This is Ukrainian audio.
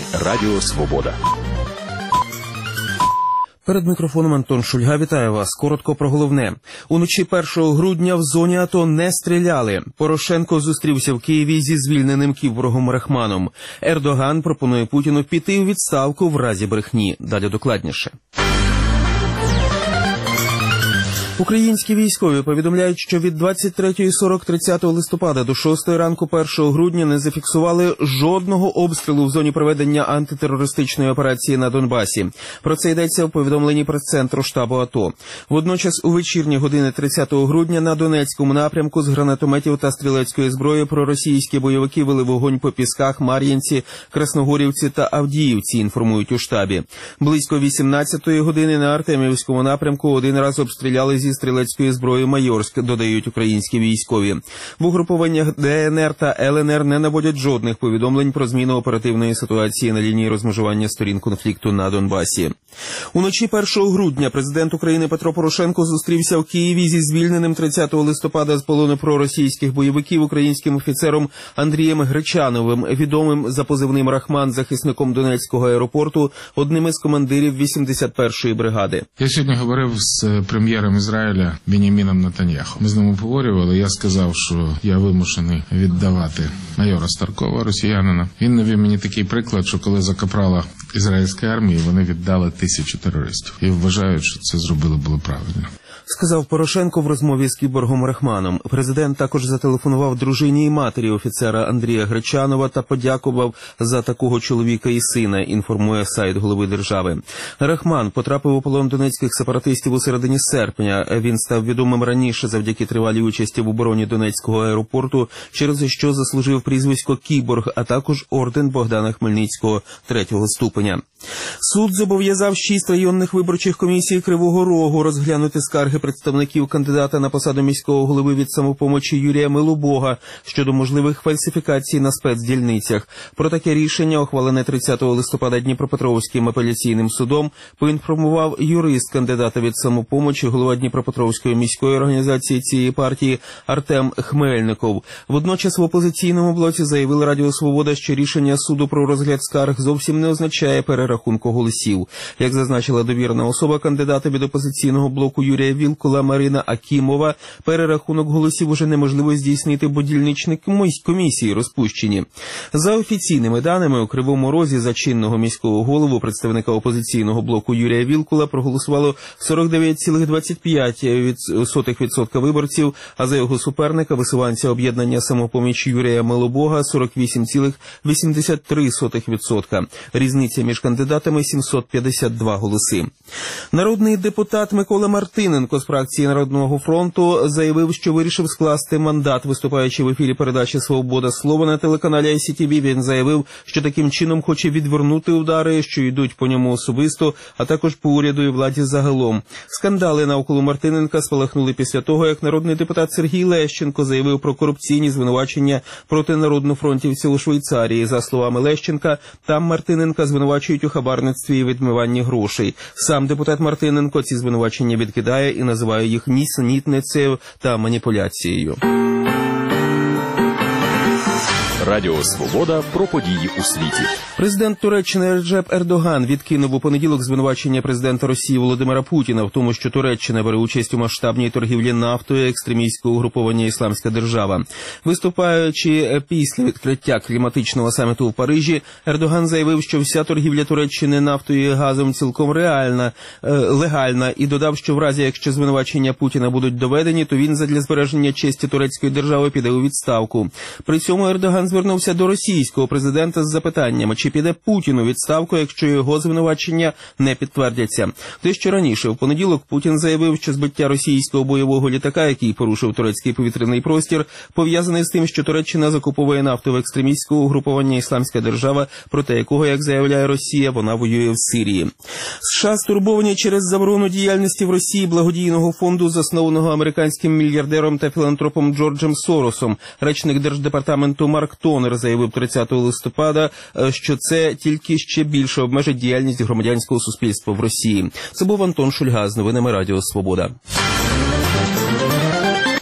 Радіо Свобода. Перед мікрофоном Антон Шульга. Вітаю вас. Коротко про головне. Уночі 1 грудня в зоні АТО не стріляли. Порошенко зустрівся в Києві зі звільненим кіборгом Рахманом. Ердоган пропонує Путіну піти у відставку в разі брехні. Далі докладніше. Українські військові повідомляють, що від 23:40 30 листопада до 6 ранку 1 грудня не зафіксували жодного обстрілу в зоні проведення антитерористичної операції на Донбасі. Про це йдеться в повідомленні прес-центру штабу АТО. Водночас у вечірні години 30 грудня на Донецькому напрямку з гранатометів та стрілецької зброї проросійські бойовики вели вогонь по Пісках, Мар'їнці, Красногорівці та Авдіївці, інформують у штабі. Близько 18-ї години на Артемівському напрямку один раз обстріляли зі стрілецької зброї Майорськ, додають українські військові. В угрупованнях ДНР та ЛНР не наводять жодних повідомлень про зміну оперативної ситуації на лінії розмежування сторін конфлікту на Донбасі. Уночі 1 грудня президент України Петро Порошенко зустрівся в Києві зі звільненим 30 листопада з полону проросійських бойовиків українським офіцером Андрієм Гречановим, відомим за позивним «Рахман», захисником Донецького аеропорту, одним із командирів 81-ї бригади. Я сьогодні говорив з прем'єром Ізраїля Беняміном Нетаньяху. Ми з ним обговорювали, я сказав, що я вимушений віддавати майора Старкова, росіянина. Він навів мені такий приклад, що коли за капрала ізраїльської армії, вони віддали 1000 терористів. І вважають, що це зробили було правильно. Сказав Порошенко в розмові з кіборгом Рахманом. Президент також зателефонував дружині і матері офіцера Андрія Гречанова та подякував за такого чоловіка і сина, інформує сайт голови держави. Рахман потрапив у полон донецьких сепаратистів у середині серпня. Він став відомим раніше завдяки тривалій участі в обороні Донецького аеропорту, через що заслужив прізвисько «Кіборг», а також орден Богдана Хмельницького 3-го ступеня. Суд зобов'язав 6 районних виборчих комісій Кривого Рогу розглянути скарги представників кандидата на посаду міського голови від «Самопомочі» Юрія Милобога щодо можливих фальсифікацій на спецдільницях. Про таке рішення, ухвалене 30 листопада Дніпропетровським апеляційним судом, поінформував юрист кандидата від «Самопомочі», голова Дніпропетровської міської організації цієї партії Артем Хмельников. Водночас в опозиційному блоці заявили Радіо Свобода, що рішення суду про розгляд скарг зовсім не означає перерахунку голосів. Як зазначила довірена особа кандидата від опозиційного блоку Юрія Вілкула Марина Акімова, перерахунок голосів уже неможливо здійснити, бо дільничні комісії розпущені. За офіційними даними, у Кривому Розі за чинного міського голову представника опозиційного блоку Юрія Вілкула проголосувало 49,25% виборців, а за його суперника, висуванця об'єднання «Самопоміч» Юрія Милобога, 48,83%. Різниця між кандидатами 752 голоси. Народний депутат Микола Мартиненко з фракції Народного фронту заявив, що вирішив скласти мандат. Виступаючи в ефірі передачі «Свобода слова» на телеканалі ICTV, він заявив, що таким чином хоче відвернути удари, що йдуть по ньому особисто, а також по уряду і владі загалом. Скандали навколо Мартиненка спалахнули після того, як народний депутат Сергій Лещенко заявив про корупційні звинувачення проти народнофронтівців у Швейцарії. За словами Лещенка, там Мартиненка звинувачують у хабарництві і відмиванні грошей. Сам депутат Мартиненко ці звинувачення відкидає і називає їх нісенітницею та маніпуляцією. Радіо Свобода про події у світі. Президент Туреччини Реджеп Ердоган відкинув у понеділок звинувачення президента Росії Володимира Путіна в тому, що Туреччина бере участь у масштабній торгівлі нафтою екстремістського угруповання «Ісламська держава». Виступаючи після відкриття кліматичного саміту в Парижі, Ердоган заявив, що вся торгівля Туреччини нафтою і газом цілком легальна, і додав, що в разі, якщо звинувачення Путіна будуть доведені, то він задля збереження честі турецької держави піде у відставку. При цьому Ердоган звернувся до російського президента з запитаннями, чи піде Путін у відставку, якщо його звинувачення не підтвердяться. Дещо раніше, в понеділок, Путін заявив, що збиття російського бойового літака, який порушив турецький повітряний простір, пов'язаний з тим, що Туреччина закуповує нафту в екстремістського угруповання «Ісламська держава», проти якого, як заявляє Росія, вона воює в Сирії. США стурбовані через заборону діяльності в Росії благодійного фонду, заснованого американським мільярдером та філантропом Джорджем Соросом. Речник Держдепартаменту Марк Тонер заявив 30 листопада, що це тільки ще більше обмежить діяльність громадянського суспільства в Росії. Це був Антон Шульга з новинами Радіо Свобода.